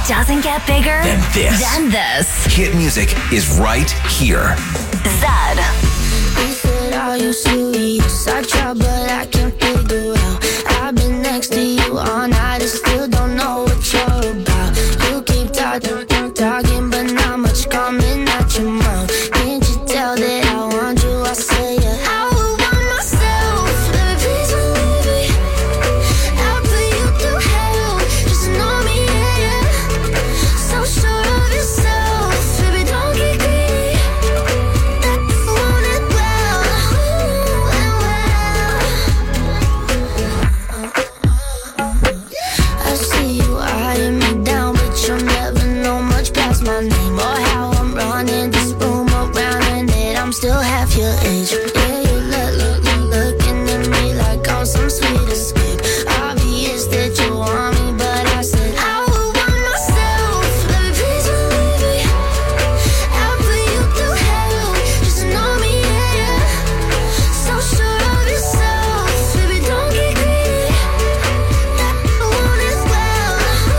doesn't get bigger than this. Hit music is right here. Zed. You said, are you serious? I try, but I can't figure out. I've been next to you all night and still don't know what you're about. You keep talking, but not much coming out your mouth. Can't you tell that I want you? I say yeah. I would want myself, baby, please believe me. I'll put you through hell, just know me, yeah. So sure of yourself, baby, don't get greedy. That you want it well, I see you eyeing me down, but you'll never know much past my name or how I'm running this room around and that I'm still half your age. Yeah, you looking at me like I'm some sweet escape. Obvious that you want me, but I said I would want myself, baby, please believe me. I'll put you through hell, just know me, yeah. So sure of yourself, baby, don't get greedy. That you want it well.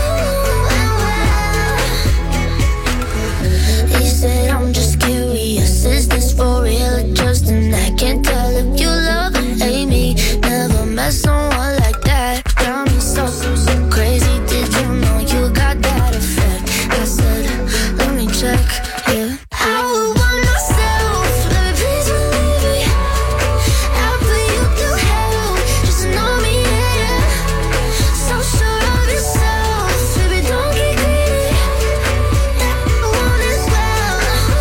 He said I'm just curious, is this for real or just an act? Can't tell if you love or hate me. Never met someone like that. Got me so crazy. Did you know you got that effect? I said, let me check, yeah. I would want myself, baby, please believe me. I'll put you through hell, just know me, yeah. So sure of yourself, baby, don't get greedy. That you want it well.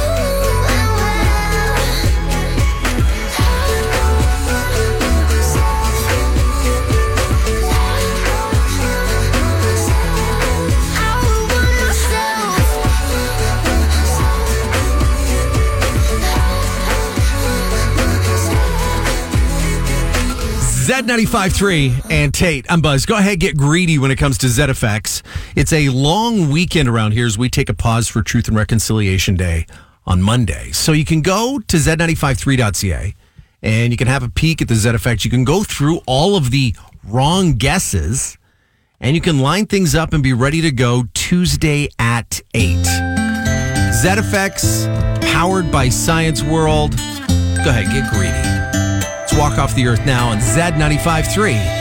I would want Z95.3 and Tate. I'm Buzz. Go ahead, get greedy when it comes to ZFX. It's a long weekend around here as we take a pause for Truth and Reconciliation Day on Monday. So you can go to Z953.ca and you can have a peek at the ZFX. You can go through all of the wrong guesses and you can line things up and be ready to go Tuesday at 8. ZFX, powered by Science World. Go ahead, get greedy. Let's walk off the earth now on Z95.3.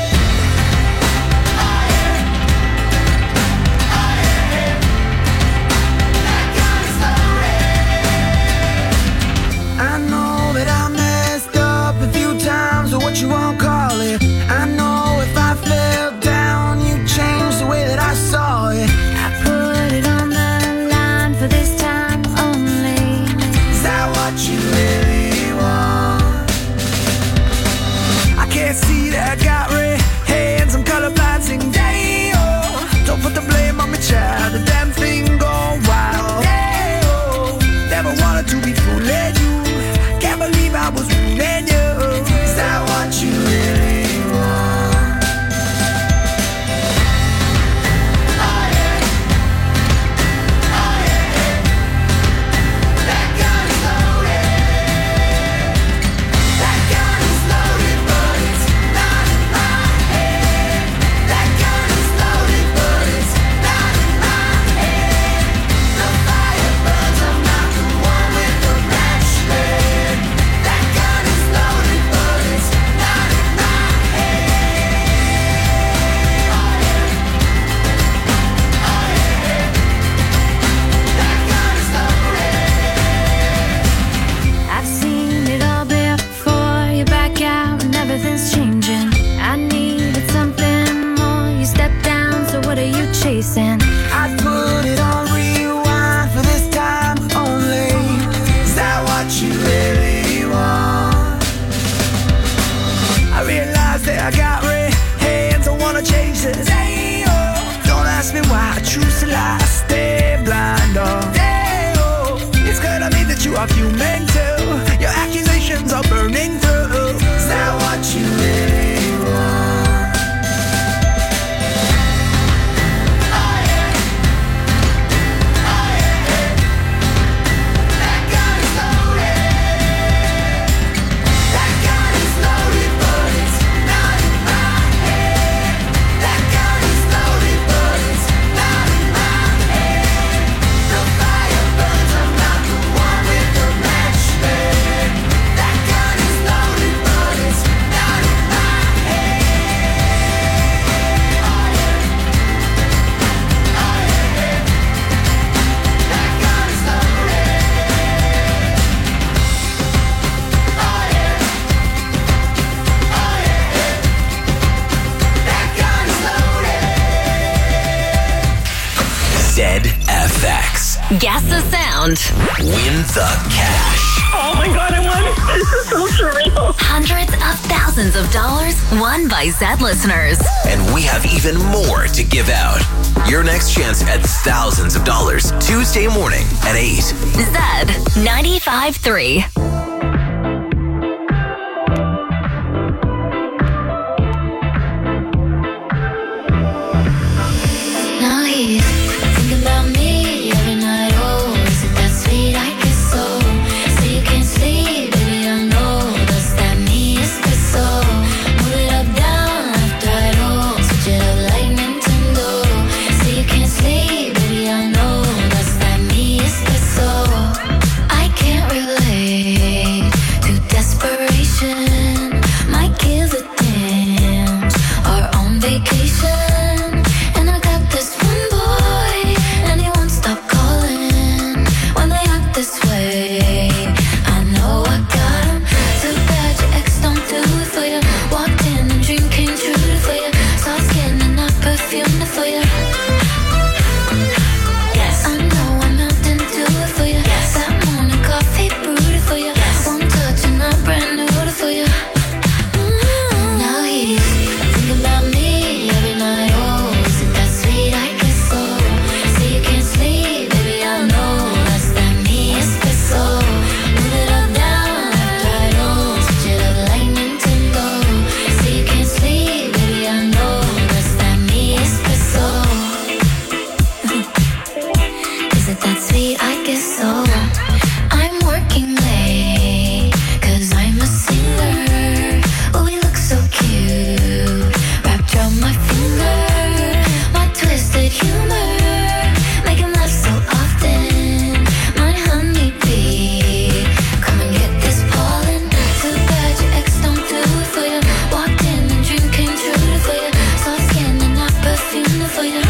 I know that I messed up a few times, or what you won't call it. I know if I fell down, you'd change the way that I saw it. I put it on the line for this time only. Is that what you really want? I can't see that I got red hands, I'm colorblind, sing day, oh. Don't put the blame on me, child, the damn thing gone wild. Day, oh. Never wanted to be fooling you, can't believe I was ruining you. Is that what you really want? I've seen it all before. You back out and everything's changing. I needed something more. You stepped down, so what are you chasing? I put it on rewind for this time only. Is that what you really want? I realize that I got red hands, I wanna change this. Hey, oh. Don't ask me why I choose to lie, stay blind, oh. Hey, oh. It's gonna mean that you are human too. Your accusations are burning through. Is that what you really want? FX. Guess the sound. Win the cash. Oh my God, I won. This is so surreal. Hundreds of thousands of dollars won by Zed listeners. And we have even more to give out. Your next chance at thousands of dollars Tuesday morning at 8. Zed 95.3. Now he's thinking about me every night. Oh, is it that sweet? I guess so. So you can't sleep, baby, I know. Does that mean it's so? Move it up, down, left, right, oh. Switch it up like Nintendo. So you can't sleep, baby, I know. Does that mean it's so? I can't relate to desperation. Might give a damn. Or on vacation. This way, I know I got him. Too bad your ex don't do it for you. Walked in and dream came true for you. Soft skin and not perfumed for you. Yes, I know I'm out and do it for you. Yes, that morning coffee brewed for you. Yes, one touch and I'm brand new for you. Now he's thinking about me every night. Oh, is it that sweet? I guess so. So you can't sleep, baby, I know. So, move it up, down, left, right, oh. Switch it up like Nintendo. So you can't sleep, baby, I know. Does that mean espresso? Is it that sweet? I guess so. I'm working late, 'cause I'm a singer. Oh, we look so cute, wrapped around my finger. My twisted humor, make him laugh so often. My honey bee, come and get this pollen. Too bad your ex don't do it for you. Walked in and dream came true for you. Soft skin and not perfume for you.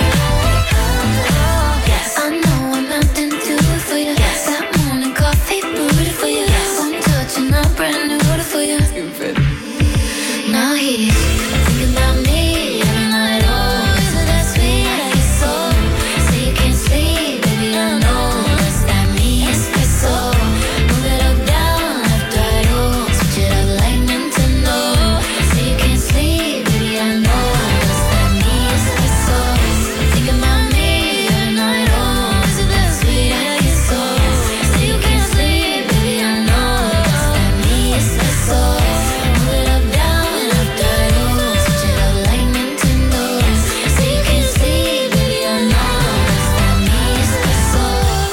Yes, I know I'm out and do it for you. Yes, that morning coffee brewed for you. Yes, one touch and I'm brand new for you. Stupid. Now he's thinking about me every night. Oh, is it that sweet? I guess so. So you can't sleep, baby, I know. Does that mean espresso? Move it up, down, left, right, oh. Switch it up like Nintendo. So you can't sleep, baby, I know. Does that mean espresso? Thinking about me every night. Oh, is it that sweet? I guess so. So you can't sleep, baby, I know. Does that mean espresso? Move it up, down, left, right, oh. Switch it up like Nintendo. So you can't sleep, baby, I know. Does that mean espresso?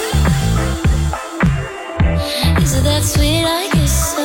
Is it that sweet? I guess so.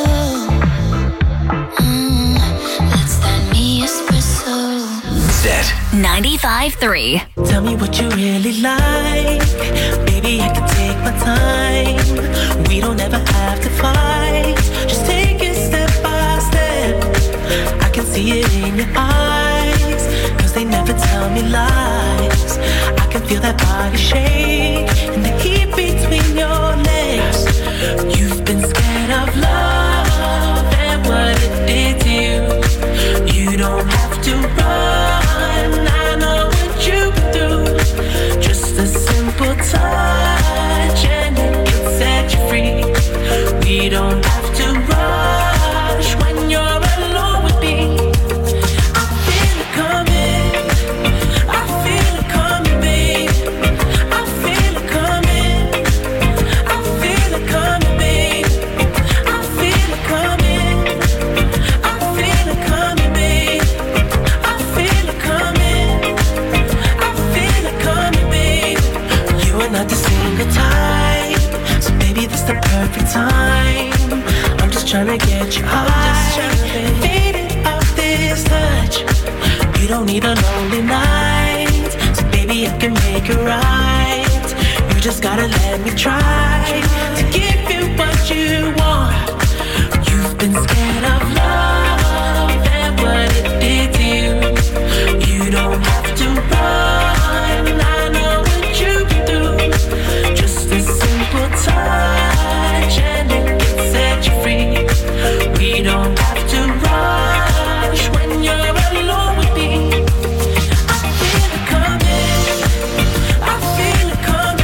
That's that me espresso. Set. 95.3. Tell me what you really like. Baby, I can take my time. We don't ever have to fight. Just take it step by step. I can see it in your eyes, 'cause they never tell me lies. I can feel that body shake and the heat between your legs. You've been scared of love and what it did to you. You don't have to run, I know what you've been through. Just a simple touch and it can set you free. We don't have to rush when you're alone with me. I feel it coming, I feel it coming, babe. I feel it coming, I feel it coming, babe. I feel it coming, I feel it coming, babe. I feel it coming, I feel it coming, babe. You are not the single type, so baby, this the perfect time. I'm just trying to get you high, faded off this touch. You don't need a lonely night, so baby, I can make it right. You just gotta let me try to give you what you want. You've been scared of love and what it did to you. You don't have to run, I know what you've been through. Just a simple touch and it can set you free. We don't have to rush when you're alone with me. I feel it coming, I feel it coming.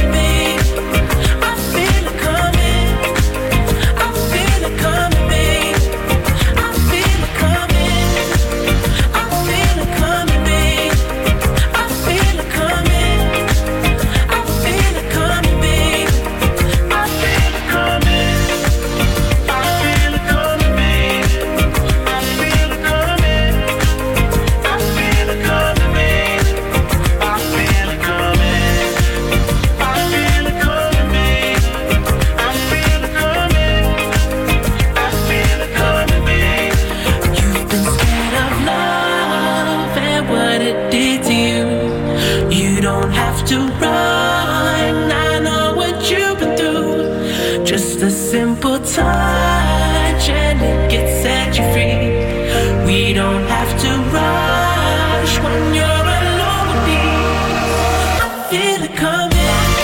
don't have to run. I know what you've been through. Just a simple touch and it gets set you free. We don't have to rush when you're alone with me. I feel it coming.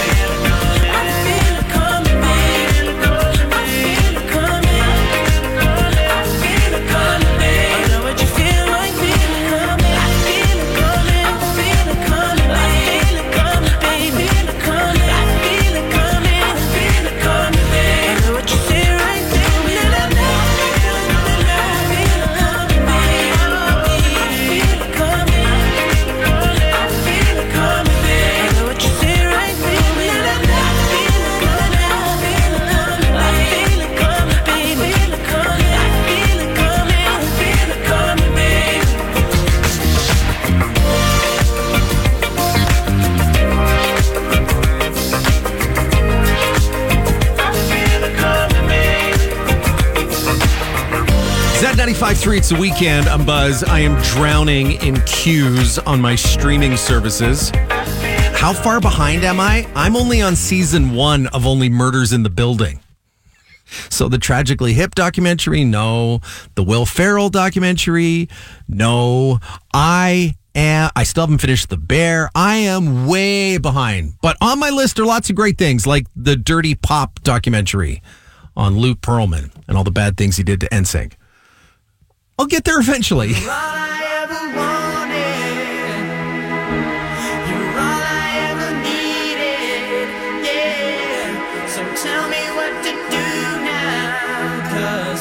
Z95.3, it's the weekend. I'm Buzz. I am drowning in cues on my streaming services. How far behind am I? I'm only on season 1 of Only Murders in the Building. So the Tragically Hip documentary, no. The Will Ferrell documentary, no. I still haven't finished The Bear. I am way behind. But on my list are lots of great things, like the Dirty Pop documentary on Luke Pearlman and all the bad things he did to NSYNC. I'll get there eventually. All I ever wanted, you're all I ever needed, yeah. So tell me what to do now, 'cause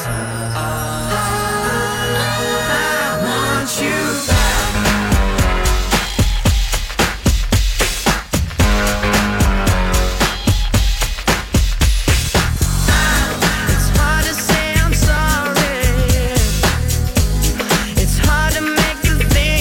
I want you back. It's hard to say I'm sorry. It's hard to make you think.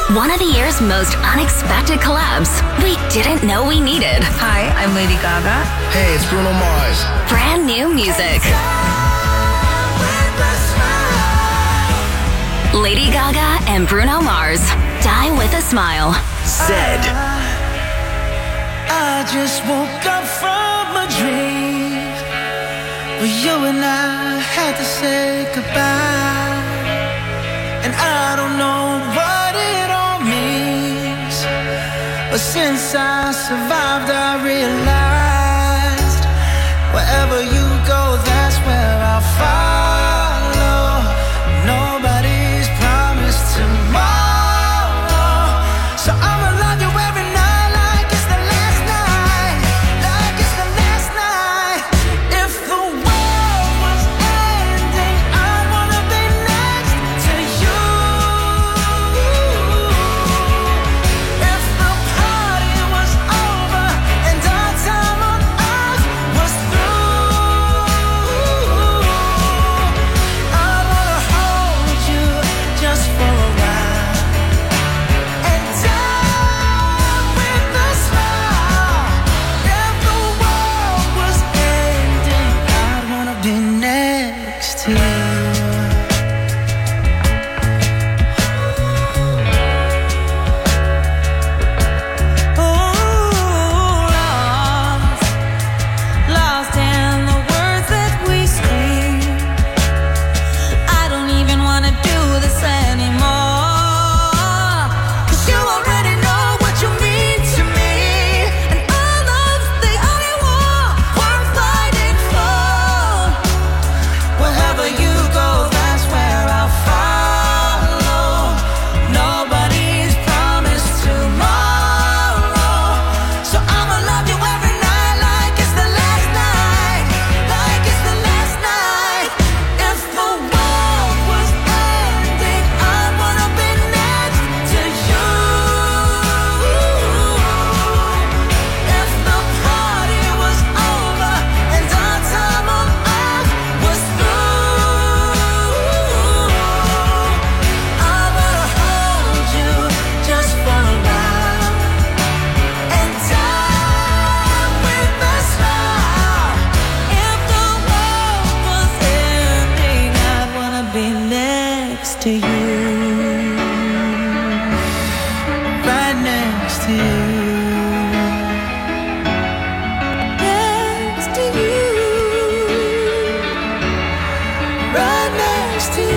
One of the year's most unexpected collabs we didn't know we needed. Hi, I'm Lady Gaga. Hey, it's Bruno Mars. Brand new music. Lady Gaga and Bruno Mars. Die with a Smile. Zed. I just woke up from a dream where you and I had to say goodbye. And I don't know what it all means, but since I survived I realized wherever you go, that's where I'll follow. Nobody's promised tomorrow, so I'ma love you every night like it's the last night, like it's the last night. If the world was ending, I'd wanna be next to you. If the party was over and our time on earth was through, I'd wanna hold you just for a while and die with a smile. If the world was ending, I'd wanna be next to you. Lost in the words that we scream. I don't even wanna do this anymore, 'cause you already know what you mean to me, and our love's the only war worth fighting for. Wherever you go, that's where I'll follow. Nobody's promised tomorrow, so I'ma love you every night like it's the last night, like it's the last night. If the world was ending, I'd wanna be next to you. If the party was over and our time on earth was through, I wanna hold you just for a while and die with a smile. If the world was ending, I'd wanna be next to you, right next to you, next to you, right next to you.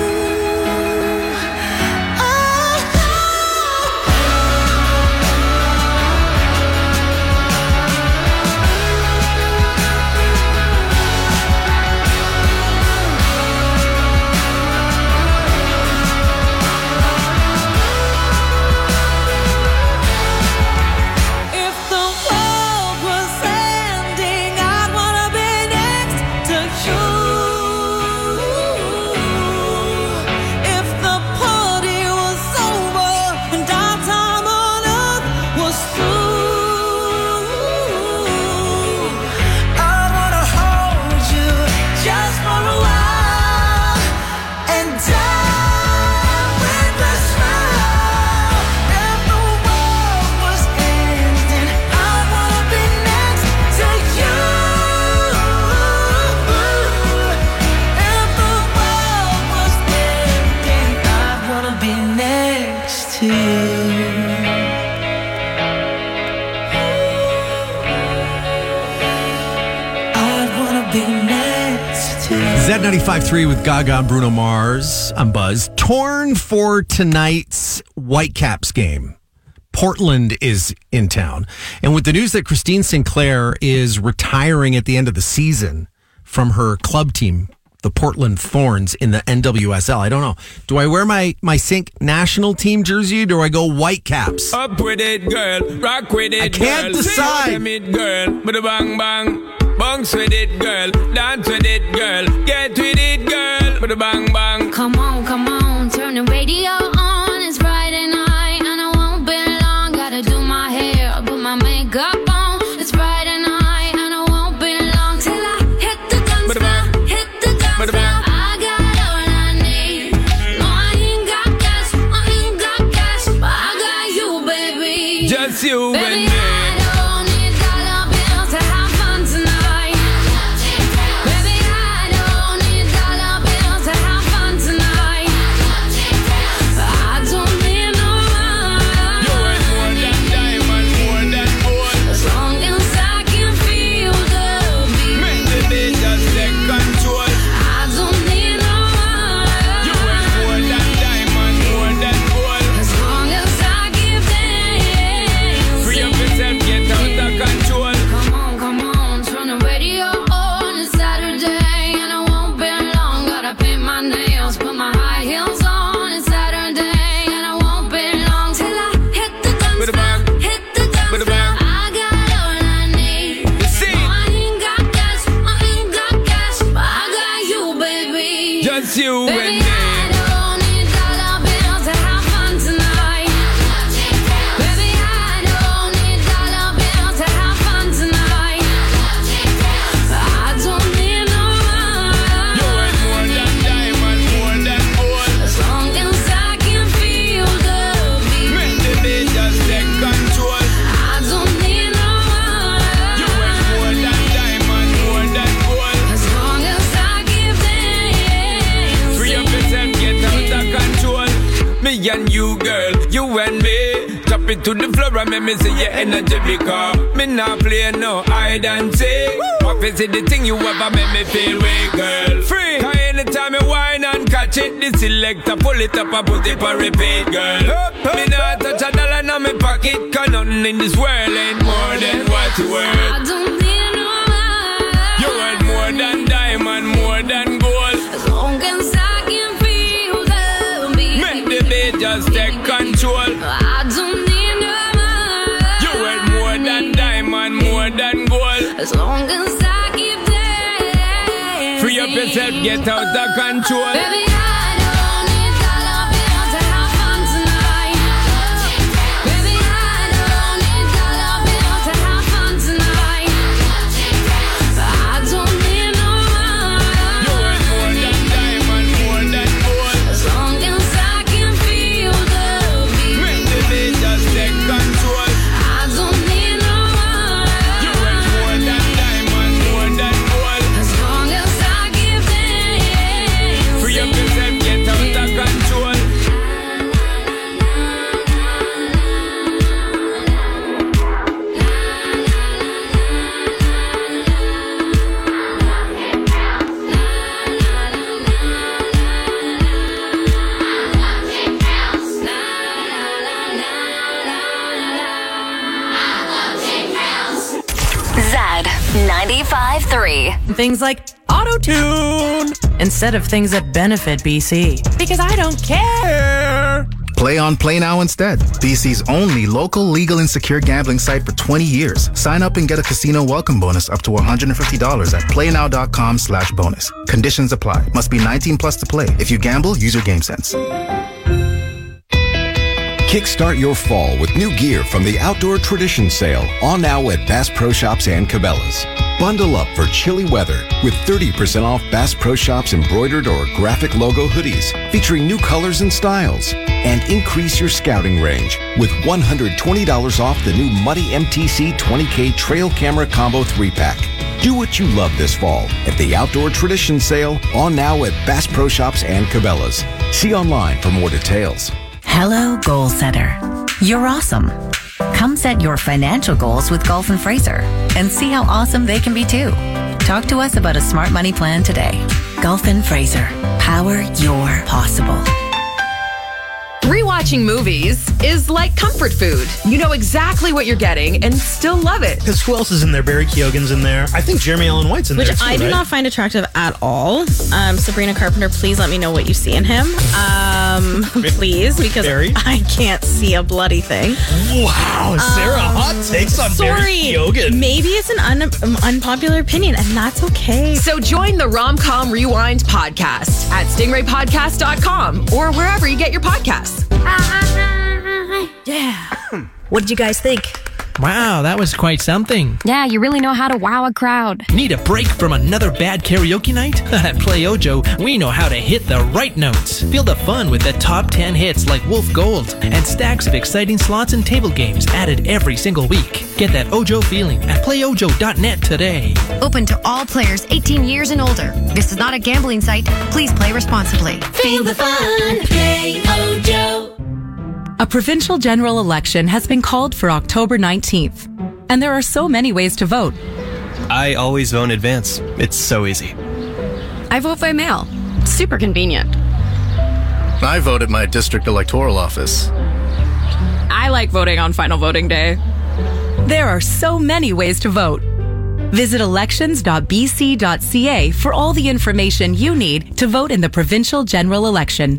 If the world was ending, I'd wanna be next to you. If the party was over and our time on earth was through, I wanna hold you just for a while and die with a smile. If the world was ending, I wanna be next to you. If the world was ending, I wanna be next to you. I'd wanna be next to you. Z95.3 with Gaga and Bruno Mars. I'm Buzz. Torn for tonight's Whitecaps game. Portland is in town. And with the news that Christine Sinclair is retiring at the end of the season from her club team, the Portland Thorns in the NWSL, I don't know. Do I wear my Sink national team jersey or do I go Whitecaps? Up with it, girl. Rock with it, I can't girl. decide. See what I mean, girl. With a bang bang. Bounce with it, girl. Dance with it, girl. Get with it, girl. With a bang bang. Come on, turn the radio on. It's Friday night and I won't be long. Gotta do my hair, put my makeup on. It's Friday night and I won't be long till I hit the dance floor, hit the dance floor. I got all I need. No, I ain't got cash, but Just you and Baby, me. I don't need dollar bills to have fun tonight. Baby, I don't need dollar bills to have fun tonight. I don't need no money. You ain't more than diamond, more than gold. As long as I can feel the beat. Make the beat just take control. I don't need no money. You ain't more than diamond, more than gold. As long as I keep dancing. Free up yourself, get out of control. Come on, turn the radio on. It's Saturday and I won't be long. Gotta paint my nails, put my high heels on. It's Saturday and I won't be long till I hit the dance floor. Hit the dance floor. I got all I need. See? No, I ain't got cash, but I got you, baby. Just you and Baby, me. I don't need dollar bills to have fun tonight. Baby, I don't need dollar bills to have fun tonight. I don't need no You ain't more money. than diamond, more than gold. As long as I can feel the beat. Make the beat just take control. I don't need no You ain't more money. than diamond, more than gold. As long as I keep dancing. Free up yourself, get out of control. Me and you, girl, you and me. Drop it to the floor and make me see your energy because me not play no hide and seek. Office is the thing you ever make me feel way, girl. Free. Cause anytime you whine and catch it, the selector pull it up and put it for repeat, girl. Me not touch a dollar in my pocket, cause nothing in this world ain't more than what you worth. I don't need no money. You worth more than diamond, more than gold. As long as I can feel the beat. Make the beat just take control. I don't need no money. You worth more than diamond, more than gold. As long as I keep dancing. Free up yourself, get out of control. Baby, I don't need dollar bills to have fun tonight. Baby, I don't need dollar bills to have fun tonight. I don't need no You worth more than money. diamond, more than gold. As long as I can feel the Make beat. the beat just take control. I don't need no You worth more money. than diamond, more than gold. As long as I keep dancing. Free up yourself, get out of control. Zed 95.3. Things like auto-tune instead of things that benefit BC. Because I don't care. Play on Play Now instead. BC's only local, legal, and secure gambling site for 20 years. Sign up and get a casino welcome bonus up to $150 at playnow.com/bonus. Conditions apply. Must be 18 plus to play. If you gamble, use your game sense. Kickstart your fall with new gear from the Outdoor Tradition Sale, on now at Bass Pro Shops and Cabela's. Bundle up for chilly weather with 30% off Bass Pro Shops embroidered or graphic logo hoodies featuring new colors and styles. And increase your scouting range with $120 off the new Muddy MTC 20K Trail Camera Combo 3-pack. Do what you love this fall at the Outdoor Tradition Sale, on now at Bass Pro Shops and Cabela's. See online for more details. Hello, goal setter. You're awesome. Come set your financial goals with Gulf and Fraser and see how awesome they can be too. Talk to us about a smart money plan today. Gulf and Fraser. Power your possible. Rewatching movies is like comfort food. You know exactly what you're getting and still love it. Because who else is in there? Barry Keoghan's in there. I think Jeremy Allen White's in Which there too, I do right? not find attractive at all. Sabrina Carpenter, please let me know what you see in him. Please, because Barry? I can't see a bloody thing. Wow, Sarah, hot takes on Barry Keoghan. Maybe it's an unpopular opinion, and that's okay. So join the Rom-Com Rewind podcast at stingraypodcast.com or wherever you get your podcasts. Yeah. What did you guys think? Wow, that was quite something. Yeah, you really know how to wow a crowd. Need a break from another bad karaoke night? At Play Ojo, we know how to hit the right notes. Feel the fun with the top 10 hits like Wolf Gold and stacks of exciting slots and table games added every single week. Get that Ojo feeling at playojo.net today. Open to all players 18 years and older. This is not a gambling site. Please play responsibly. Feel the fun. Play Ojo. A provincial general election has been called for October 19th, and there are so many ways to vote. I always vote in advance. It's so easy. I vote by mail. Super convenient. I vote at my district electoral office. I like voting on final voting day. There are so many ways to vote. Visit elections.bc.ca for all the information you need to vote in the provincial general election.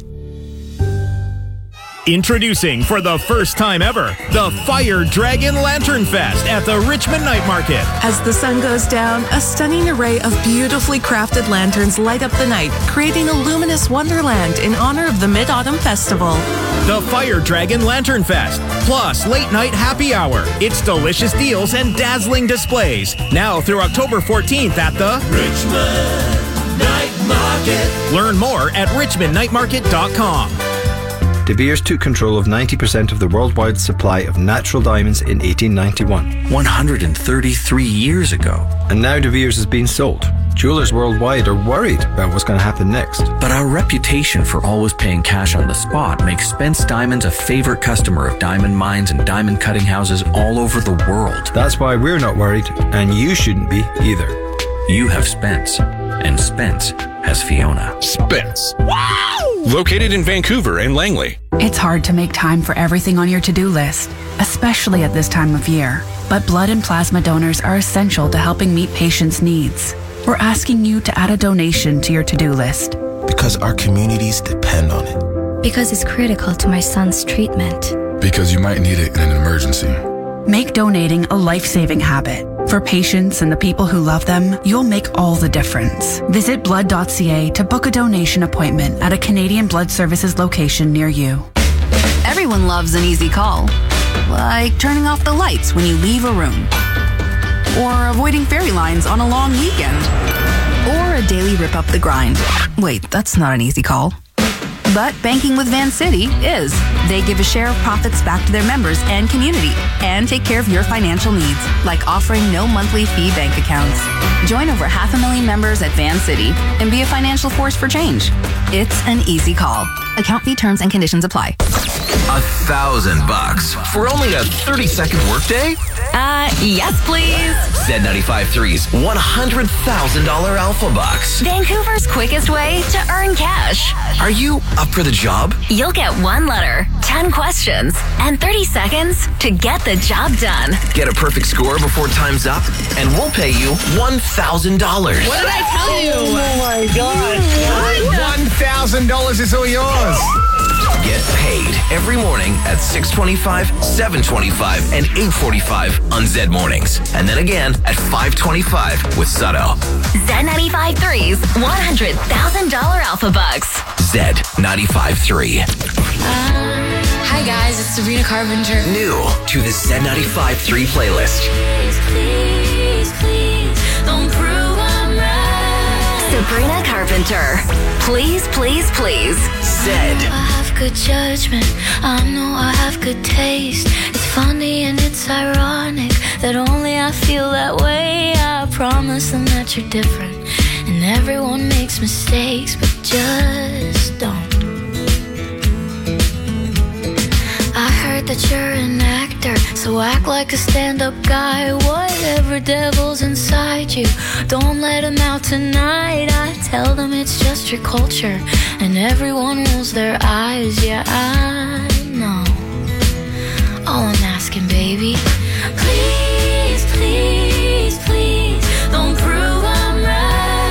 Introducing for the first time ever, the Fire Dragon Lantern Fest at the Richmond Night Market. As the sun goes down, a stunning array of beautifully crafted lanterns light up the night, creating a luminous wonderland in honor of the Mid-Autumn Festival. The Fire Dragon Lantern Fest, plus late night happy hour. It's delicious deals and dazzling displays. Now through October 14th at the Richmond Night Market. Learn more at richmondnightmarket.com. De Beers took control of 90% of the worldwide supply of natural diamonds in 1891. 133 years ago. And now De Beers is being sold. Jewelers worldwide are worried about what's going to happen next. But our reputation for always paying cash on the spot makes Spence Diamonds a favorite customer of diamond mines and diamond cutting houses all over the world. That's why we're not worried, and you shouldn't be either. You have Spence, and Spence has Fiona. Spence. Wow! Located in Vancouver and Langley. It's hard to make time for everything on your to-do list, especially at this time of year. But blood and plasma donors are essential to helping meet patients' needs. We're asking you to add a donation to your to-do list. Because our communities depend on it. Because it's critical to my son's treatment. Because you might need it in an emergency. Make donating a life-saving habit. For patients and the people who love them, you'll make all the difference. Visit blood.ca to book a donation appointment at a Canadian Blood Services location near you. Everyone loves an easy call. Like turning off the lights when you leave a room. Or avoiding fairy lines on a long weekend. Or a daily rip up the grind. Wait, that's not an easy call. But banking with Vancity is. They give a share of profits back to their members and community and take care of your financial needs, like offering no monthly fee bank accounts. Join over 500,000 members at Vancity and be a financial force for change. It's an easy call. Account fee terms and conditions apply. $1,000 for only a 30-second workday? Yes, please. Z95.3's $100,000 Alpha Bucks. Vancouver's quickest way to earn cash. Are you up for the job? You'll get one letter, 10 questions, and 30 seconds to get the job done. Get a perfect score before time's up, and we'll pay you $1,000. What did I tell you? Oh my gosh. $1,000 is all yours. Get paid every morning at 6:25, 7:25, and 8:45 on Z Mornings. And then again at 5:25 with Sutto. Z95.3's $100,000 Alpha Bucks. Z95.3. Hi guys, it's Sabrina Carpenter. New to the Z95.3 playlist. Please, don't prove I'm right. Sabrina Carpenter. Please. Zed. I have good judgment. I know I have good taste. It's funny and it's ironic that only I feel that way. I promise them that you're different. And everyone makes mistakes, but just don't. I heard that you're an actor, so act like a stand-up guy. Whatever devil's inside you, don't let him out tonight. I tell them it's just your culture, and everyone rolls their eyes. Yeah, I know. All I'm asking, baby, please, don't prove I'm right.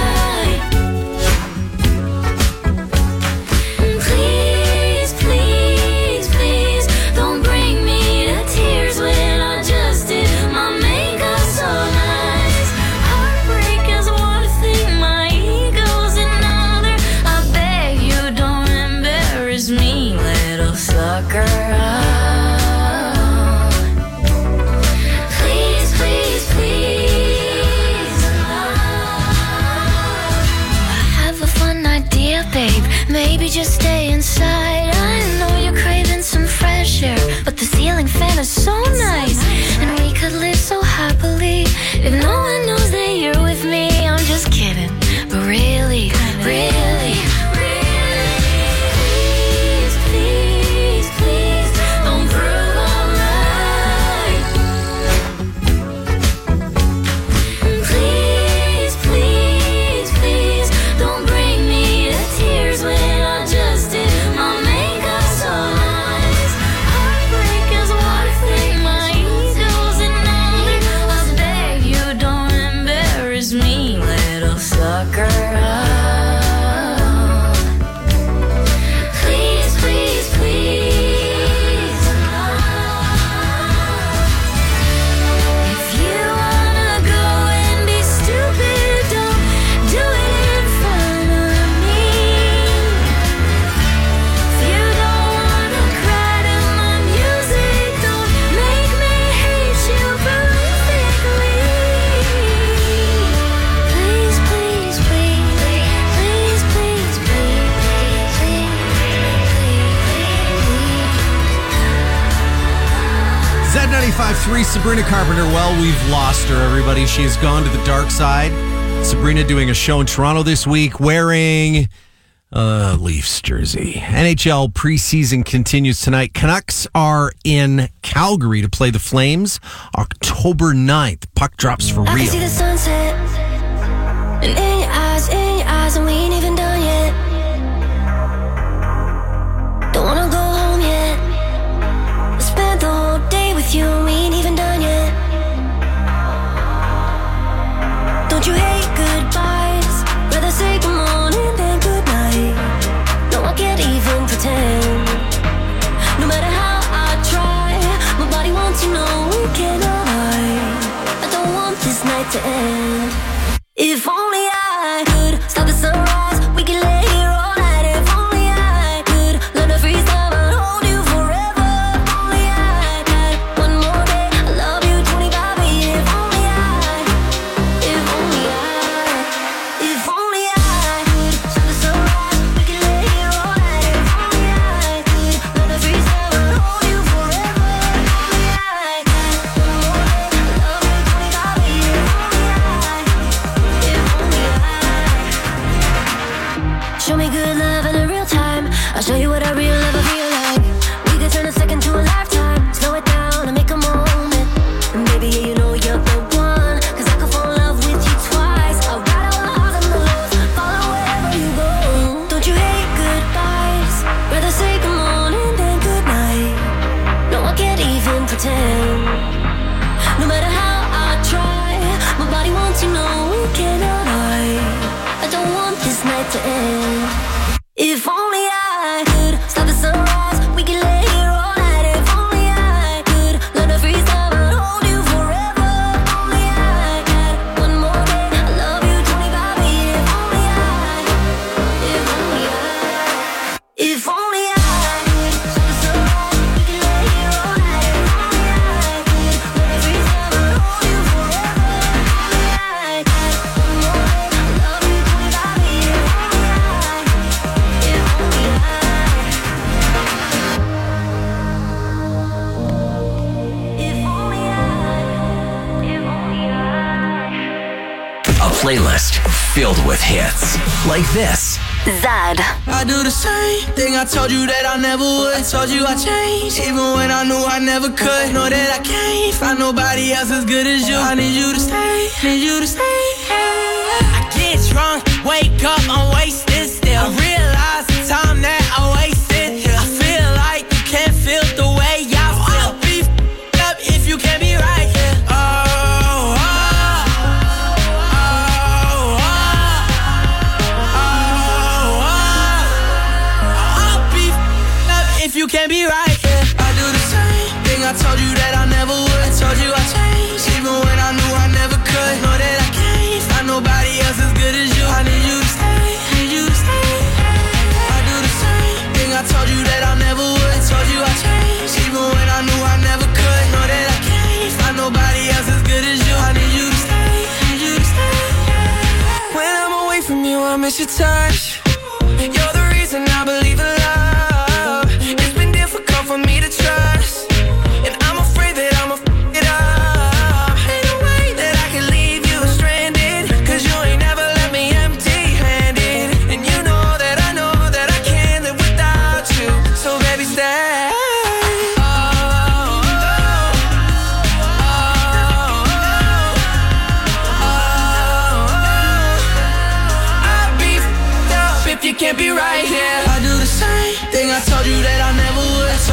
Please, don't bring me to tears when I just did my makeup so nice. Heartbreak is one thing, my ego's another. I beg you don't embarrass me, little sucker. something that's so nice. And we could live so happily if no one knows that you're with me. I'm just kidding, but really, really, please, please, please, don't prove I'm right. Please, please, please, don't bring me to tears when I just did my makeup so nice. Heartbreak is one thing, my ego's another. I beg you don't embarrass me, little sucker. Please, please, please. If you wanna go and be stupid, don't do it in front of me. If you don't wanna cry to my music, don't make me hate you perfectly. Please, please, please, please, please, please, Z95.3, Sabrina Carpenter. Well, we've lost her, everybody. She has gone to the dark side. Sabrina doing a show in Toronto this week wearing a Leafs jersey. NHL preseason continues tonight. Canucks are in Calgary to play the Flames October 9th. Puck drops for I can see real. the sunset, and in your eyes, and we ain't even done yet. Don't wanna go home yet. I spent the whole day with you, and we ain't even done yet. Don't you hate goodbyes? Rather say good morning than good night. No, I can't even pretend. No matter how I try, my body wants to know we can hide. I don't want this night to end. If only I could stop the sunrise, we could lay here all night. If only I could learn to freeze time and hold you forever. If only I had one more day, I love you 25 years. If only I could stop the sunrise, we could lay here all night. If only I could learn to freeze time and hold you forever. If only I had one more day, I love you 25 years. Show me good love in a real time. I'll show you what a real lover feel like. We could turn a second to a lifetime. Slow it down and make a moment. And baby, yeah, you know you're the one. 'Cause I could fall in love with you twice. I'll ride our highs and the lows, follow wherever you go. Don't you hate goodbyes? Rather say good morning than good night. No, I can't even pretend. No matter how I try, my body wants to know we cannot hide. I don't want this night to end. If only I could stop the sunrise, we could lay here all night. If only I could learn to freeze time and hold you forever. If only I had one more day, I love you 25 years. If only I could stop the sunrise, we could lay here all night. If only I could learn to freeze time and hold you forever. If only I had one more day, I love you 25 years. A playlist filled with hits like this. Zed. I do the same thing I told you that I never would. I told you I changed, even when I knew I never could. Know that I can't find nobody else as good as you. I need you to stay, need you to stay. I get drunk, wake up, I'm wasted still. I realize the time that I wasted. I feel like you can't feel the way I feel. I'll be up if you can't be right here. If you can't be right, yeah. I do the same thing I told you that I never would. I told you I changed, even when I knew I never could. Know that I can't find nobody else as good as you. I need you to stay, need you to stay. I do the same thing I told you that I never would. I told you I changed, even when I knew I never could. Know that I can't find nobody else as good as you. I need you to stay, need you to stay. When I'm away from you, I miss your touch. You're the reason I believe in love. For me to trust, and I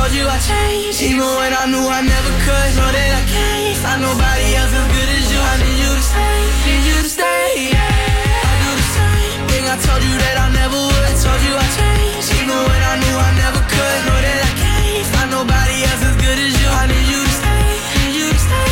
told you I changed, even when I knew I never could. Know that I can't find nobody else as good as you. I need you to stay, need you to stay. I do the same thing I told you that I never would. Told you I changed, even when I knew I never could. Know that I can't find nobody else as good as you. I need you to stay, need you to stay.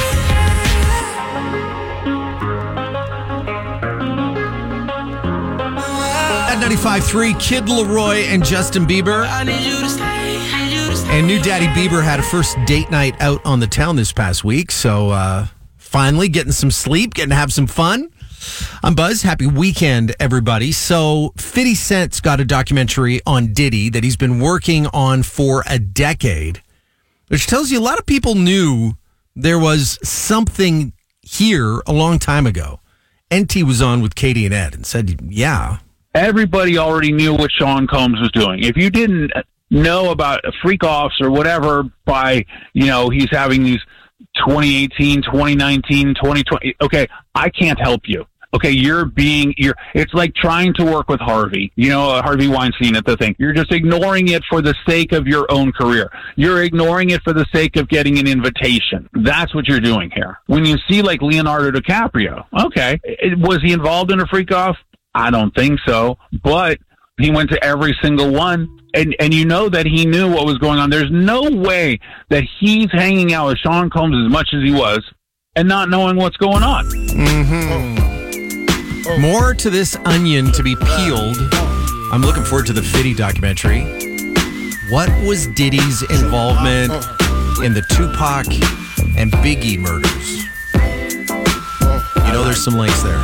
At 95.3, Kid Laroi and Justin Bieber. I need you to stay, need you to stay. And new Daddy Bieber had a first date night out on the town this past week. So finally getting some sleep, getting to have some fun. I'm Buzz. Happy weekend, everybody. So 50 Cent's got a documentary on Diddy that he's been working on for a decade, which tells you a lot of people knew there was something here a long time ago. NT was on with Katie and Ed and said, yeah. Everybody already knew what Sean Combs was doing. If you didn't know about freak-offs or whatever by, he's having these 2018, 2019, 2020, okay, I can't help you. Okay, it's like trying to work with Harvey, Harvey Weinstein at the thing. You're just ignoring it for the sake of your own career. You're ignoring it for the sake of getting an invitation. That's what you're doing here. When you see like Leonardo DiCaprio, okay, was he involved in a freak-off? I don't think so, but he went to every single one, and you know that he knew what was going on. There's no way that he's hanging out with Sean Combs as much as he was and not knowing what's going on. Mm-hmm. More to this onion to be peeled. I'm looking forward to the Fiddy documentary. What was Diddy's involvement in the Tupac and Biggie murders? There's some links there.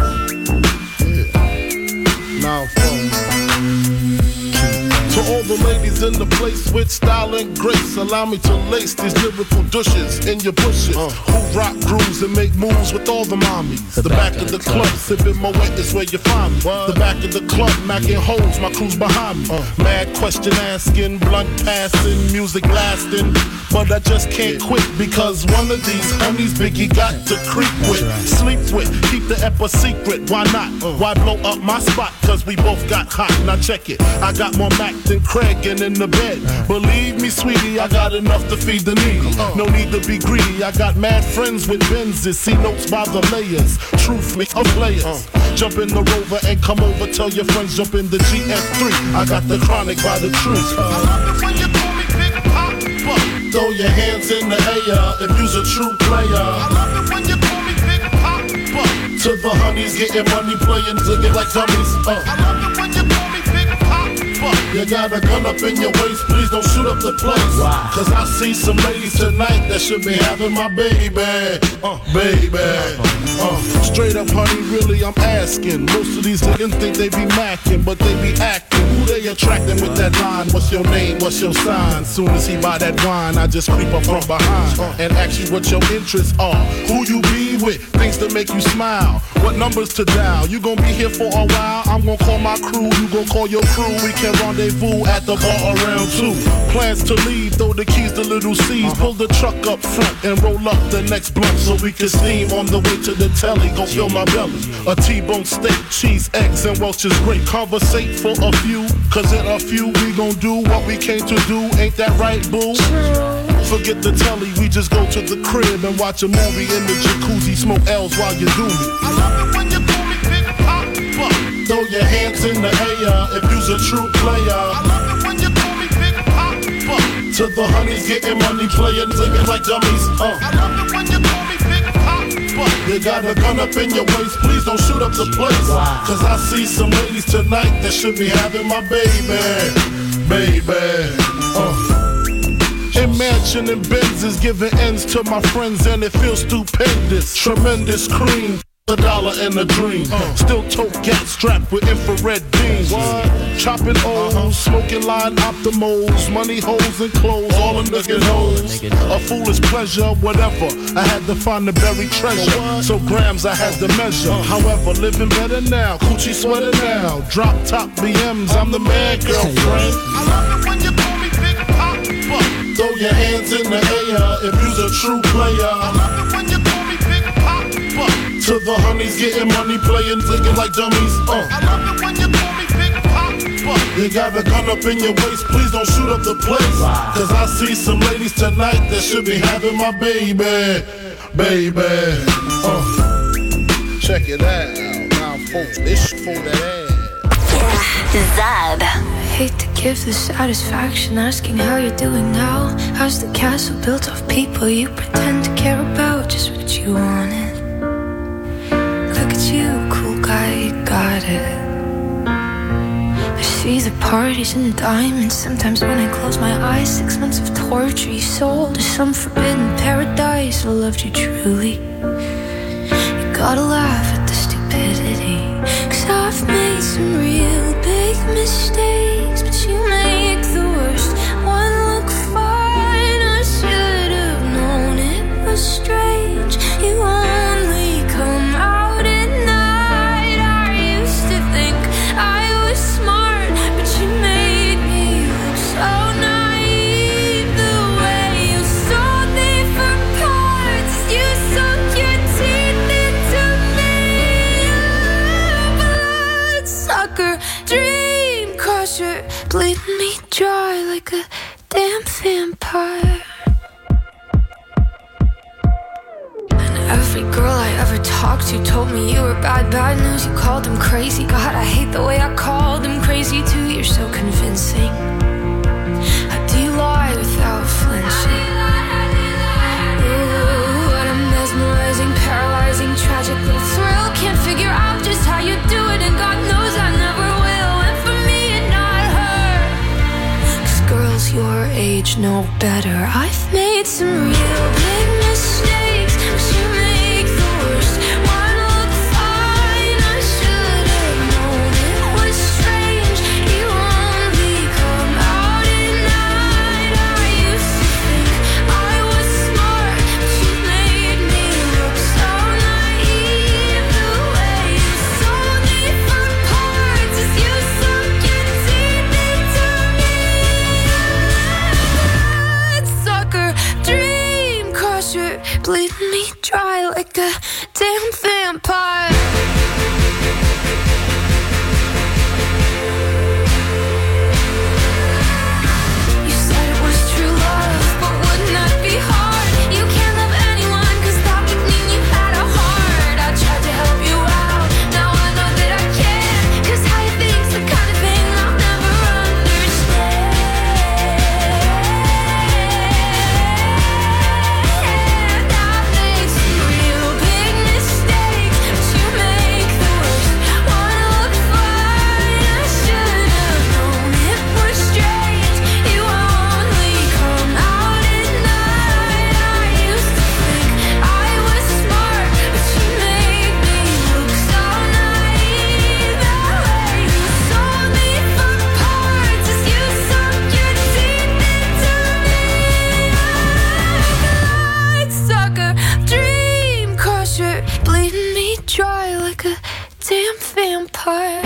Now, to all the ladies in the place with style and grace, allow me to lace these lyrical douches in your bushes. Who rock grooves and make moves with all the mommies. The back of the club, sipping my wet is where you find me. The back of the club, macking holes, my crew's behind me. Mad question asking, blunt passing, music lasting. But I just can't quit because one of these homies Biggie got to creep with, sleep with, keep the ep a secret. Why not? Why blow up my spot? Cause we both got hot. Now check it. I got more Mac than Craig and in the bed. Believe me, sweetie, I got enough to feed the needy. No need to be greedy. I got mad friends with Benzes. See notes by the layers. Truth me of players. Jump in the Rover and come over. Tell your friends jump in the GF3. I got the chronic by the truth. I love it when you call me Big Papa. Throw your hands in the air if you's a true player. I love it when you call me Big Papa. To the honeys getting money playing ticket like dummies. I love it when you call me Big Papa. You got a gun up in your waist, please don't shoot up the place. Cause I see some ladies tonight that should be having my baby. Straight up, honey, really, I'm asking. Most of these niggas think they be macking, but they be acting. Who they attracting with that line? What's your name? What's your sign? Soon as he buy that wine, I just creep up from behind and ask you what your interests are. Who you be with? Things to make you smile. What numbers to dial? You gon' be here for a while? I'm gon' call my crew. You gon' call your crew. We can rendezvous at the bar around 2. Plans to leave, throw the keys to Little C's. Pull the truck up front and roll up the next blunt so we can steam on the way to the telly. Gon' fill my belly. A T-bone steak, cheese, eggs, and Welch's grape. Conversate for a few, cause in a few we gon' do what we came to do. Ain't that right, boo? Forget the telly, we just go to the crib and watch a movie in the jacuzzi. Smoke L's while you do me. I love it when you call me Big Papa. Throw your hands in the air if you's a true player. I love it when you call me Big Papa. To the honeys getting money playing tickets like dummies. I love it when you call me Big Papa. You got a gun up in your waist, please don't shoot up the place. Cause I see some ladies tonight that should be having my baby. Imagine and Benz is giving ends to my friends and it feels stupendous. Tremendous cream. $1 and a dream. Still tote gat strapped with infrared beams. Chopping O's, smoking line optimals, money holes and clothes, all a nigga knows. A foolish pleasure, whatever. I had to find the buried treasure, so grams I had to measure. However, living better now, coochie sweater now. Drop top BMs, I'm the man, girlfriend. I love it when you call me Big Papa. Throw your hands in the air if you's a true player. I love it when you call me Big Papa. To the honeys getting money playing, thinking like dummies. I love it when you call me Big Papa. You got the gun up in your waist, please don't shoot up the place. Cause I see some ladies tonight that should be having my baby. Check it out. Now, folks, this for that ass. Zed. Hate to give the satisfaction asking how you're doing now. How's the castle built of people you pretend to care about? Just what you wanted. Look at you, cool guy, you got it. I see the parties and diamonds. Sometimes when I close my eyes, 6 months of torture you sold to some forbidden paradise. I loved you truly. You gotta laugh at the stupidity. Cause I've made some real big mistakes, but you make the worst one look fine. I should have known it was strange. You only come out at night. I used to think I was smart, but you made me look so naive. The way you sold me for parts, you sunk your teeth into me. Bloodsucker, dream crusher, bleeding me dry like a damn vampire. And every girl I ever talked to told me you were bad news. You called them crazy. God, I hate the way I called them crazy too. You're so convincing. How do you lie without flinching? Ooh, what a mesmerizing, paralyzing, tragic little thrill. Can't figure out just how you do it, and God knows I never will. And for me and not her, 'cause girls your age know better. I've made some real big mistakes, but you make the worst one look fine. I should have known it was strange. You only come out at night. I used to think I was smart, but you made me look so naive. The way you sold me for parts is you sunk your teeth into me. Bloodsucker, dream crusher, bleeding me dry like a damn vampire. You said it was true love, but wouldn't that be hard? You can't love anyone, 'cause that would mean you had a heart. I tried to help you out, now I know that I can't. 'Cause how you think's the kind of thing I'll never understand. I've made some real big mistakes, but you make the worst one look fine. I should have known it was strange. You only come out at night. I used to think I was smart, but you made me look so naive. The way you sold me for parts is you sunk your teeth into me. Bloodsucker, dream crusher, bleeding me dry like a damn vampire.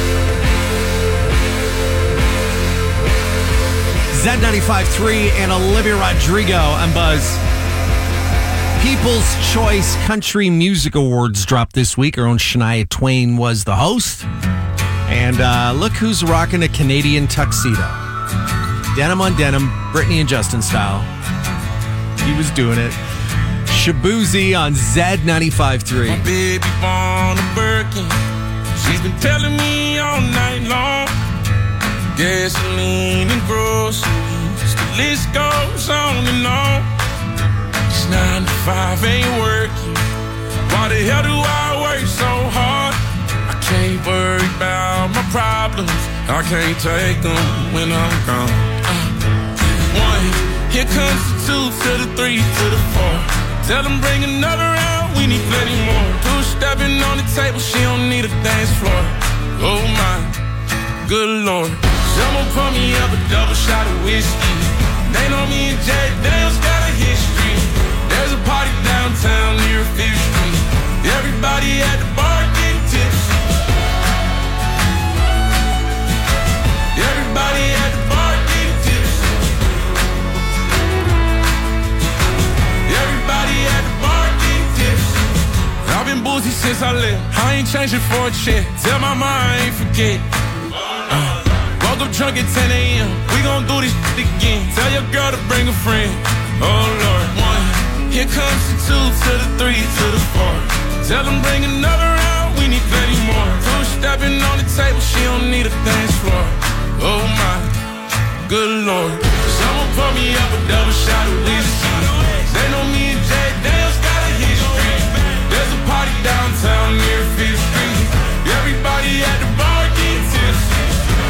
Z95.3 and Olivia Rodrigo. I'm Buzz. People's Choice Country Music Awards dropped this week. Our own Shania Twain was the host. And look who's rocking a Canadian tuxedo. Denim on denim, Britney and Justin style. He was doing it. Shabuzi on Z95.3. My baby born a Birkin. She's been telling me all night long. Gasoline and groceries, the list goes on and on. It's 9 to 5, ain't working. Why the hell do I work so hard? I can't worry about my problems. I can't take them when I'm gone. 1, here comes the 2 to the 3 to the 4. Tell them bring another round, we need plenty more. 2 stepping on the table, she don't need a dance floor. Oh my, good Lord. Someone pour me up a double shot of whiskey. They know me and Jay Dale's got a history. There's a party downtown near 5th Street. Everybody at the bar getting tipsy. Everybody at the bar getting tipsy. Everybody at the bar getting tipsy. I've been boozy since I left. I ain't changing for a check. Tell my mind I ain't forget. Woke up drunk at 10 a.m. We gon' do this shit again. Tell your girl to bring a friend. Oh Lord, 1. Here comes the 2 to the 3 to the 4. Tell them bring another round. We need plenty more. 2 stepping on the table. She don't need a dance floor. Oh my, good Lord. Someone pour me up a double shot of whiskey. They know me and Jay Daniels got a history. There's a party downtown near 5th Street. Everybody at the bar getting tipsy.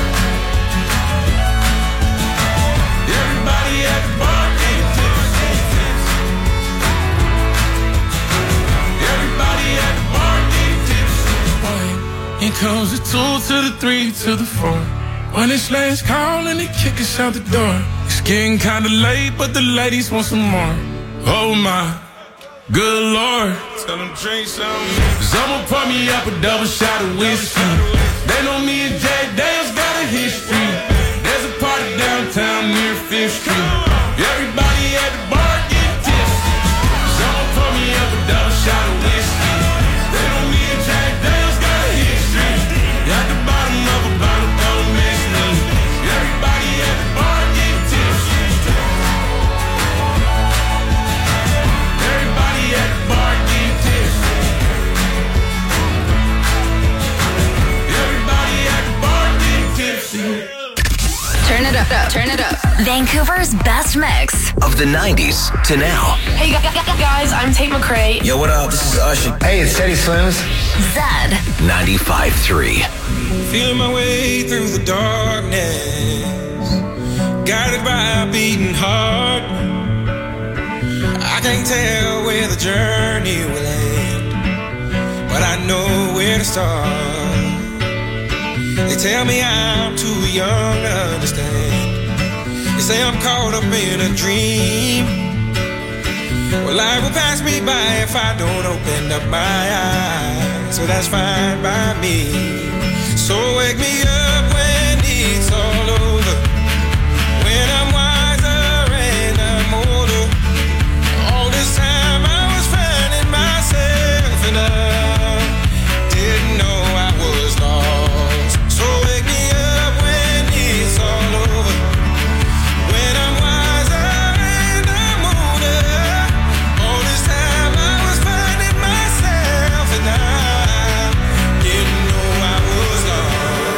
Everybody at the bar getting tipsy. Everybody at the bar getting tipsy. Here comes the 2 to the 3 to the 4. When it's last call and they kick us out the door. It's getting kinda late, but the ladies want some more. Oh my, good Lord. Tell them drink some. Someone pour me up a double shot of whiskey. They know me and Jay Daniels got a history. There's a party downtown near 5th Street. Everybody at the bar get tipsy. Someone pour me up a double shot of whiskey. They know me and Jay Daniels got a history. At the bottom of a bottle, don't miss me. Everybody at the bar get tipsy. Everybody at the bar get tipsy. Everybody at the bar get tipsy. Turn it up, turn it up. Vancouver's best mix Of the 90s to now. Hey guys, I'm Tate McRae. Yo, what up? This is Usher. Hey, it's Teddy Swims. Zed 95.3. Feeling my way through the darkness, guided by a beating heart. I can't tell where the journey will end, but I know where to start. They tell me I'm too young to understand. They say I'm caught up in a dream. Well, life will pass me by if I don't open up my eyes, so that's fine by me. So wake me up when it's all over, when I'm wiser and I'm older. All this time I was finding myself and I didn't know I was lost. So wake me up when it's all over, when I'm wiser and I'm older. All this time I was finding myself and I didn't know I was lost.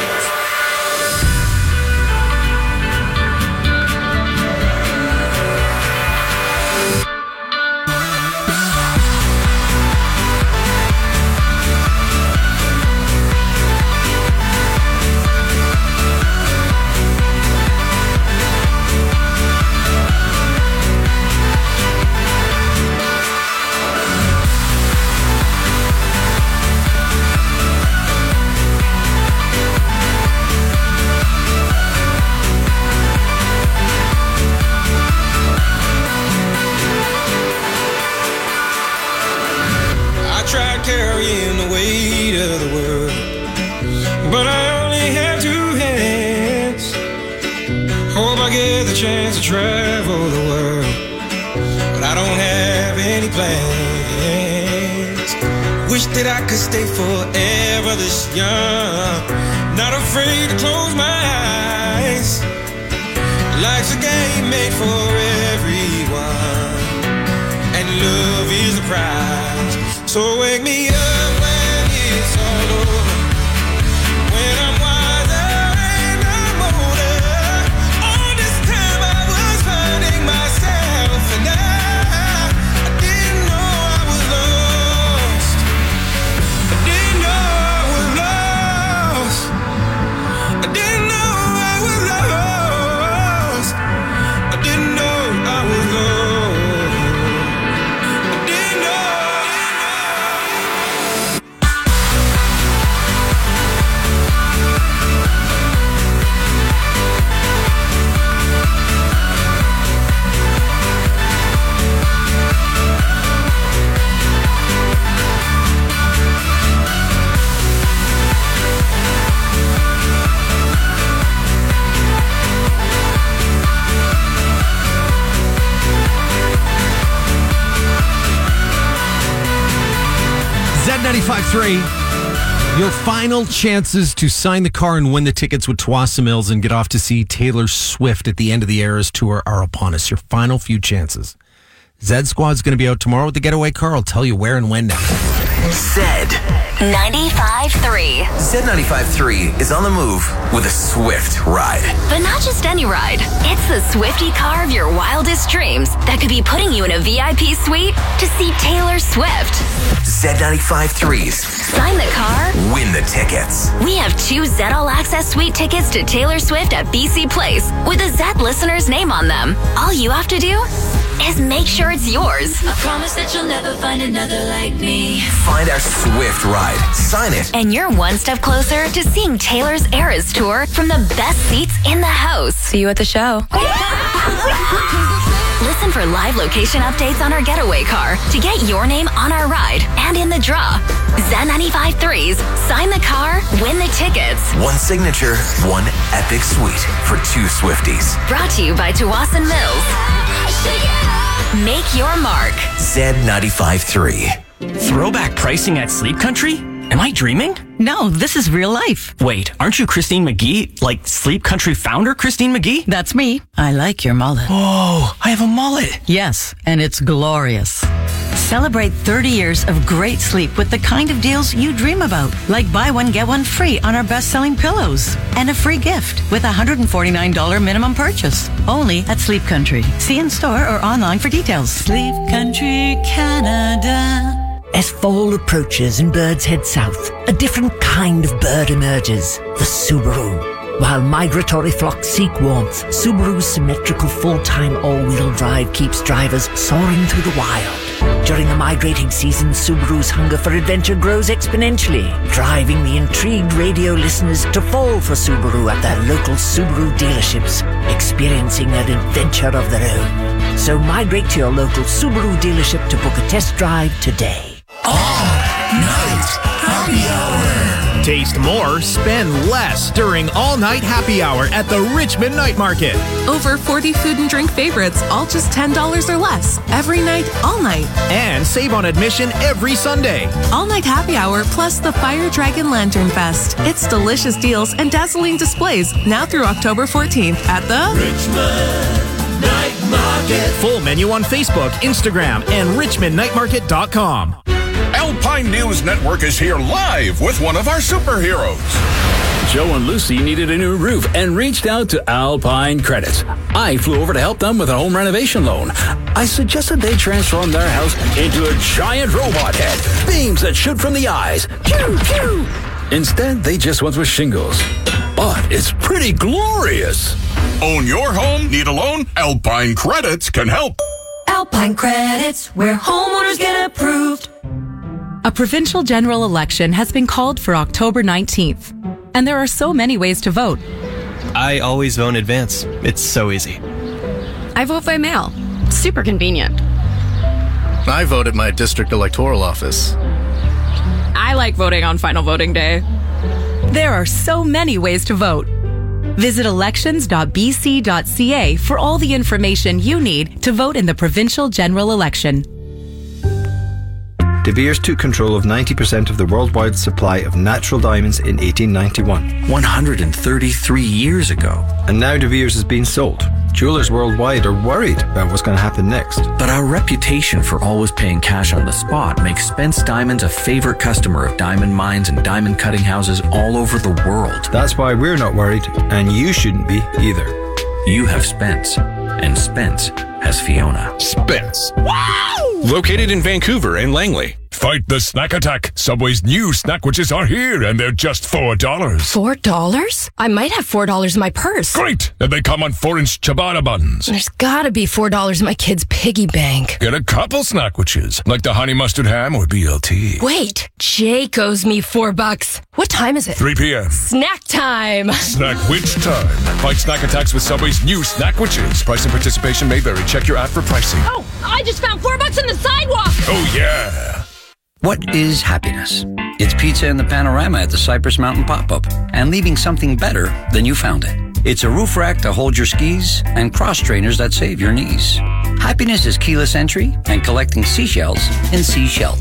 I tried carrying the weight of the world, but I only have 2 hands. Hope I get the chance to travel the world, but I don't have any plans. Wish that I could stay forever this young, not afraid to close my eyes. Life's a game made for everyone, and love is the prize. So wake me up when it's all over, when I'm wiser and I'm older. All this time I was finding myself and I didn't know I was lost. I didn't know I was lost. I didn't know I was lost. I didn't know I was lost. Z95.3. Your final chances to sign the car and win the tickets with Tuwassa Mills and get off to see Taylor Swift at the end of the Eras Tour are upon us. Your final few chances. Zed Squad's going to be out tomorrow with the getaway car. I'll tell you where and when next. Zed 95.3. Z95.3 is on the move with a Swift ride. But not just any ride. It's the Swifty car of your wildest dreams that could be putting you in a VIP suite to see Taylor Swift. Z95.3's Sign the car, win the tickets. We have 2 Zed All Access Suite tickets to Taylor Swift at BC Place with a Zed listener's name on them. All you have to do is make sure it's yours. I promise that you'll never find another like me. Find our Swift ride. Sign it. And you're one step closer to seeing Taylor's Eras Tour from the best seats in the house. See you at the show. Listen for live location updates on our getaway car to get your name on our ride and in the draw. Z95.3's Sign the car, win the tickets. One signature, one epic suite for 2 Swifties. Brought to you by Tuwassa Mills. Make your mark. Z95.3. Throwback pricing at Sleep Country? Am I dreaming? No, this is real life. Wait, aren't you Christine McGee? Like Sleep Country founder Christine McGee? That's me. I like your mullet. Oh, I have a mullet. Yes, and it's glorious. Celebrate 30 years of great sleep with the kind of deals you dream about, like buy one, get one free on our best-selling pillows, and a free gift with a $149 minimum purchase. Only at Sleep Country. See in store or online for details. Sleep Country, Canada. As fall approaches and birds head south, a different kind of bird emerges, the Subaru. While migratory flocks seek warmth, Subaru's symmetrical full-time all-wheel drive keeps drivers soaring through the wild. During the migrating season, Subaru's hunger for adventure grows exponentially, driving the intrigued radio listeners to fall for Subaru at their local Subaru dealerships, experiencing an adventure of their own. So migrate to your local Subaru dealership to book a test drive today. All-night happy hour. Taste more, spend less during all-night happy hour at the Richmond Night Market. Over 40 food and drink favorites, all just $10 or less. Every night, all night. And save on admission every Sunday. All night happy hour plus the Fire Dragon Lantern Fest. It's delicious deals and dazzling displays now through October 14th at the Richmond Night Market. Full menu on Facebook, Instagram, and richmondnightmarket.com. Alpine News Network is here live with one of our superheroes. Joe and Lucy needed a new roof and reached out to Alpine Credits. I flew over to help them with a home renovation loan. I suggested they transform their house into a giant robot head, beams that shoot from the eyes. Pew, pew. Instead, they just went with shingles. But it's pretty glorious. Own your home? Need a loan? Alpine Credits can help. Alpine Credits, where homeowners get approved. A provincial general election has been called for October 19th, and there are so many ways to vote. I always vote in advance. It's so easy. I vote by mail. Super convenient. I vote at my district electoral office. I like voting on final voting day. There are so many ways to vote. Visit elections.bc.ca for all the information you need to vote in the provincial general election. De Beers took control of 90% of the worldwide supply of natural diamonds in 1891. 133 years ago. And now De Beers is being sold. Jewelers worldwide are worried about what's going to happen next. But our reputation for always paying cash on the spot makes Spence Diamonds a favorite customer of diamond mines and diamond cutting houses all over the world. That's why we're not worried, and you shouldn't be either. You have Spence, and Spence has Fiona. Spence. Wow! Located in Vancouver and Langley. Fight the snack attack. Subway's new snackwitches are here, and they're just $4. $4? I might have $4 in my purse. Great! And they come on 4-inch ciabatta buns. There's gotta be $4 in my kid's piggy bank. Get a couple snackwitches, like the honey mustard ham or BLT. Wait, Jake owes me $4. What time is it? 3 p.m. Snack time. Snackwitch time. Fight snack attacks with Subway's new snackwitches. Price and participation may vary. Check your app for pricing. Oh, I just found $4 on the sidewalk. Oh, yeah. What is happiness? It's pizza in the panorama at the Cypress Mountain Pop-Up and leaving something better than you found it. It's a roof rack to hold your skis and cross trainers that save your knees. Happiness is keyless entry and collecting seashells in Seashelt.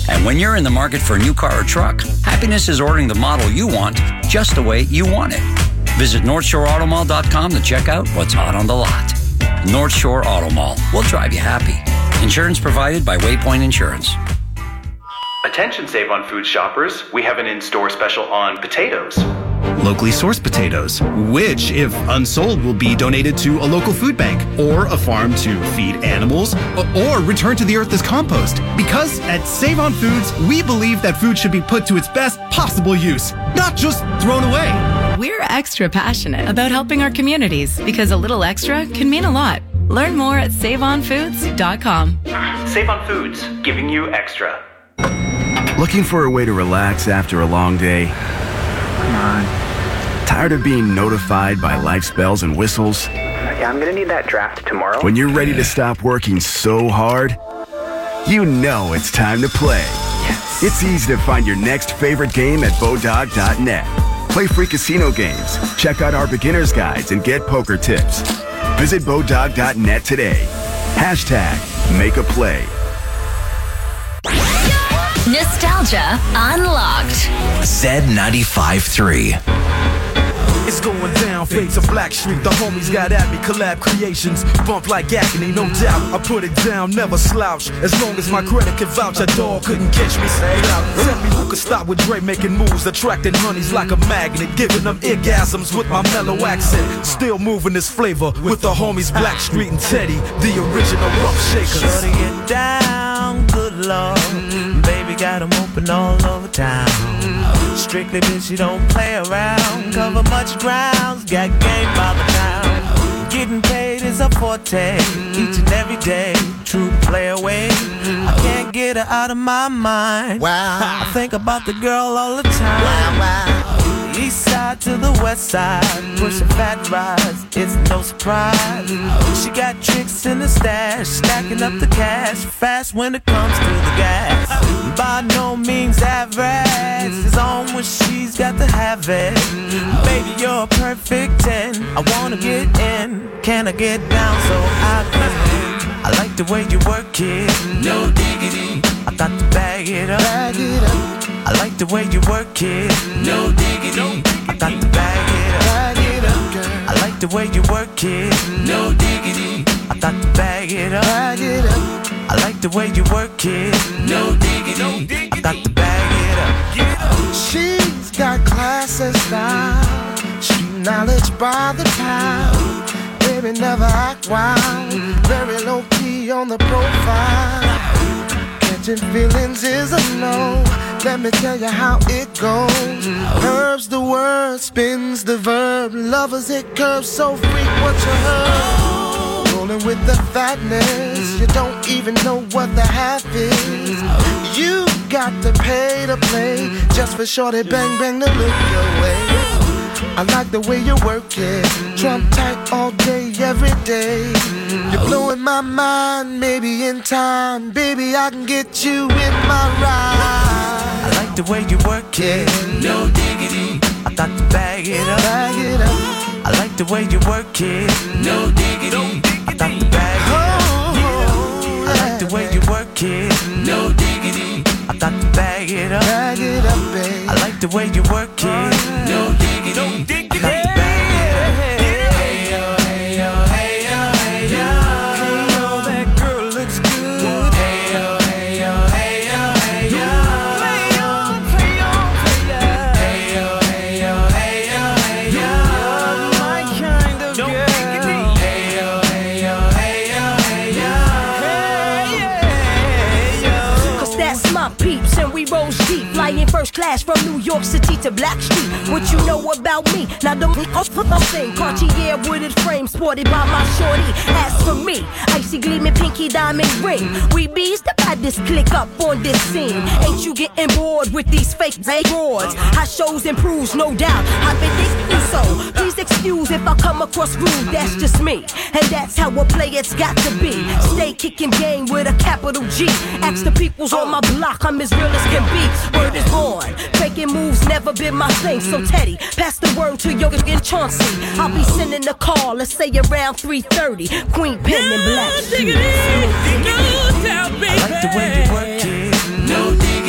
And when you're in the market for a new car or truck, happiness is ordering the model you want just the way you want it. Visit NorthshoreAutomall.com to check out what's hot on the lot. North Shore Auto Mall will drive you happy. Insurance provided by Waypoint Insurance. Attention Save on Food shoppers, we have an in-store special on potatoes. Locally sourced potatoes, which, if unsold, will be donated to a local food bank or a farm to feed animals or return to the earth as compost. Because at Save on Foods, we believe that food should be put to its best possible use, not just thrown away. We're extra passionate about helping our communities because a little extra can mean a lot. Learn more at saveonfoods.com. Save on Foods, giving you extra. Looking for a way to relax after a long day? Come on. Tired of being notified by life's bells and whistles? Yeah, I'm gonna need that draft tomorrow. When you're ready to stop working so hard, you know it's time to play. Yes. It's easy to find your next favorite game at Bodog.net. Play free casino games, check out our beginner's guides, and get poker tips. Visit Bodog.net today. #Make a play. Nostalgia Unlocked. Z95.3. It's going down, Fates of Black Street. The homies got at me, collab creations. Bump like agony, no doubt. I put it down, never slouch. As long as my credit can vouch, a dog couldn't catch me. Say out. Tell me who could stop with Dre making moves, attracting honeys like a magnet, giving them orgasms with my mellow accent. Still moving this flavor with the homies Black Street and Teddy, the original rough shakers. Shorty it down, good lord. Baby got 'em open all over town. Strictly bitch, you don't play around. Cover much grounds, got game by the town. Getting paid is a forte, each and every day. True play away, I can't get her out of my mind. Wow, I think about the girl all the time. Wow. East side to the west side, pushing fat rides, it's no surprise. She got tricks in the stash, stacking up the cash, fast when it comes to the gas. By no means average, it's on when she's got to have it. Baby, you're a perfect 10, I wanna get in, can I get down so I can? I like the way you work it, no diggity, I got to bag it up. I like the way you work it, no diggity, I got to bag it up. I like the way you work it, no diggity, I got to bag it up. I like the way you work it, no diggity, I got to bag it up. She's got class and style, street knowledge by the pound. Baby never act wild, very low key on the profile. Catching feelings is a no, let me tell you how it goes. Herbs the word, spins the verb, lovers it curves so frequent you heard. Rolling with the fatness, you don't even know what the half is. You got to pay to play, just for shorty bang bang to look your way. I like the way you work it, Trump tight all day, every day. You're blowing my mind, maybe in time, baby I can get you in my ride. I like the way you work it, no diggity, I got to bag it up. I like the way you work it, no diggity, I got to bag it up. I like the way you work it, no diggity, I got to bag it up. Babe. I like the way you work it, no diggity, I got to bag it up. Hey yo, hey yo, hey yo, hey yo, hey yo, that girl looks good. Hey yo, hey yo, hey yo, hey yo, play on, play on, play on. Hey yo, hey yo, hey yo, hey yo, my kind of girl. Hey yo, hey yo, hey yo, hey yo, hey yo. 'Cause that's my peeps and we roll deep. Flying first class from New York City to Black Street. What you know about me? Now the thing Cartier wooded frame sported by my shorty. As for me, icy gleaming pinky diamond ring. We bees the baddest click up on this scene. Ain't you getting bored with these fake broads? High shows improves, no doubt. I've been thinking so. Please excuse if I come across rude. That's just me, and that's how a player's got to be. Stay kicking game with a capital G. Ask the peoples on my block, I'm as real as can be. Word is born, faking moves never been my thing. So Teddy, pass the word to Yoga and Chauncey. I'll be sending a call, let's say around 3:30. Queen Pen and Black. I like the way you work it, no diggity.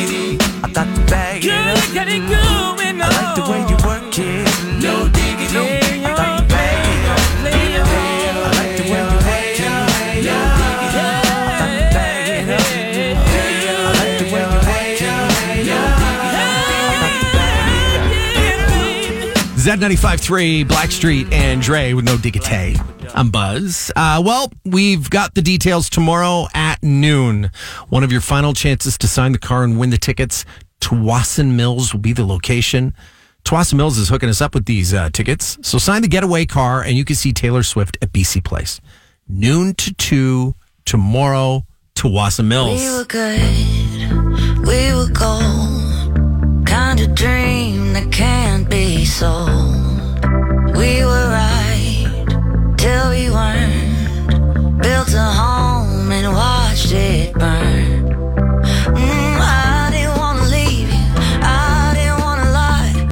Z95.3, Blackstreet, and Dre with No Diggity. I'm Buzz. Well, we've got the details tomorrow at noon. One of your final chances to sign the car and win the tickets. Tsawwassen Mills will be the location. Tsawwassen Mills is hooking us up with these tickets. So sign the getaway car and you can see Taylor Swift at BC Place. Noon to 2 tomorrow, Tsawwassen Mills. We were good. We were gold.